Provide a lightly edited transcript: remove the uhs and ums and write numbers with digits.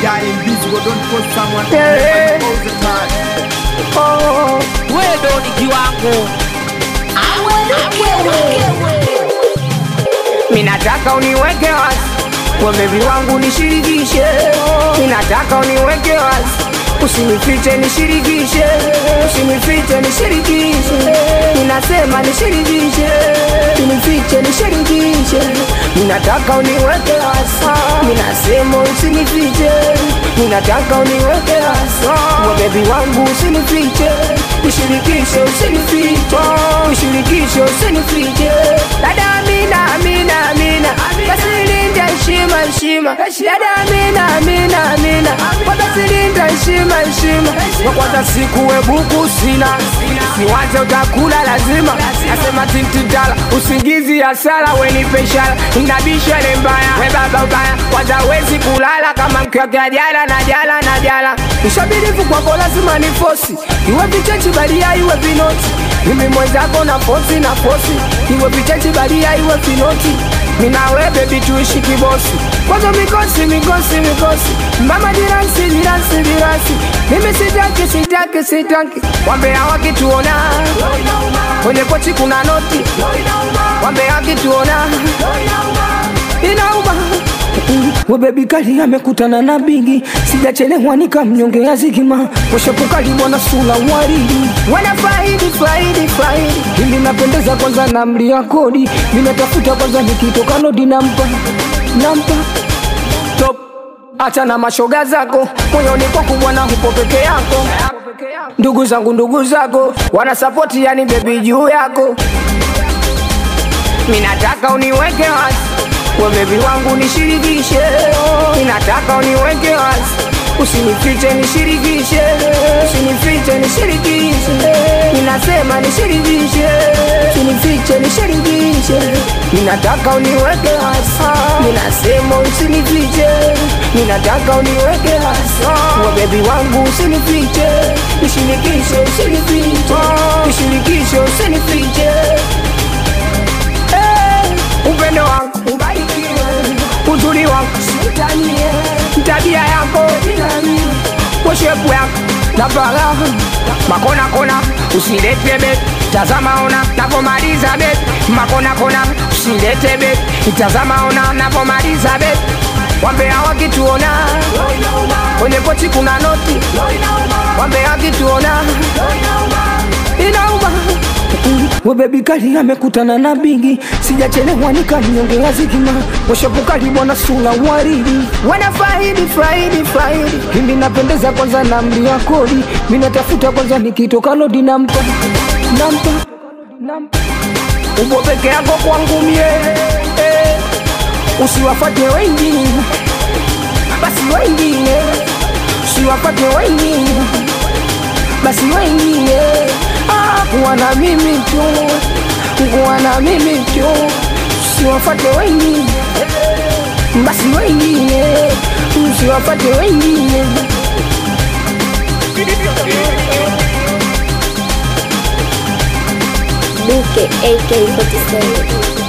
are invisible, don't post someone all the time. Oh, wewe ndo ni kiwango. Minataka uniweke wazi, kwa baby wangu nishirikishe. Minataka uniweke wazi, usinifiche nishirikishe. Usinifiche nishirikishe. Ninasema nishirikishe. Usinifiche nishirikishe. Minataka uniweke wazi, ninasema usinifiche. Minataka uniweke wazi, kwa baby wangu usinifiche. Nishirikishe usinifiche. Nishirikishe usinifiche. Dada Amina, Amina, Amina, basi linda heshima, heshima. Dada Amina, Amina, Amina, basi linda heshima, heshima. Kwa kwanza siku webuku sina, siwaze utakula lazima. Nasema tintidala, usingizi ya sala, wenipe ishara. Inabisha ni mbaya, we baba ubaya. Kwanza wezi kulala kama mkiwakea jala na jala na jala. Nishabirifu kwako lazima ni fosi, iwe vichechi balia iwe vinoti. Mimi mwenzako na fosi na fosi, iwe vichechi balia iwe vinoti. Mina we baby tuishi kibosi, kwanza mikosi mikosi mikosi. Mama jiransi jiransi jiransi, mimi sitaki sitaki sitaki. Wambea wakituona kwenye kochi kuna noti, wambea wakituona inauma. We baby kali amekutana na bigi, sijachelewa nikamnyongea zigima. Washapukali bwana sula waridi, wana faidi faidi faidi. Hindi napendeza kwanza na mlia kodi, minatafuta kwanza nikitoka lodi nampa nampa top. Acha na mashoga zako, moyoni kwa kubwa na hupo peke yako. Ndugu zako wana support yani baby juu yako. Minataka uniweke wazi, kwa baby wangu nishirikishe. Minataka uniweke wazi, usinifiche nishirikishe. Usinifiche nishirikishe. Ninasema nishirikishe. Usinifiche nishirikishe. Minataka uniweke wazi, ninasema usinifiche. Minataka uniweke wazi, kwa baby wangu usinifiche. Nishirikishe usinifiche. Nishirikishe usinifiche. Upendo wangu ubarikiwe, uzuri wangu sitanie, tabia yako dinami, shepu yako na bala. Makona kona usilete bet, tazama ona napomaliza bet. Makona kona usilete bet, tazama ona napomaliza bet. Wambea wakituona kwenye pochi kuna noti, wambea wakituona inauma. We baby kali amekutana na bigi, sijachelewa nikamnyongea zigima. Washapukali bwana sula waridi, wana faidi faidi faidi. Hindi napendeza kwanza na mlia kodi, minatafuta kwanza nikitoka lodi nampa nampa nampa. Ubo peke yako kwangu mie, usiwafate wengine, basi wengine. Usiwafate wengine, basi wengine. Kuwa na mimi tu, kuwa na mimi tu. Usiwafate wengine, basi wengine. Usiwafate wengine. Luke AK47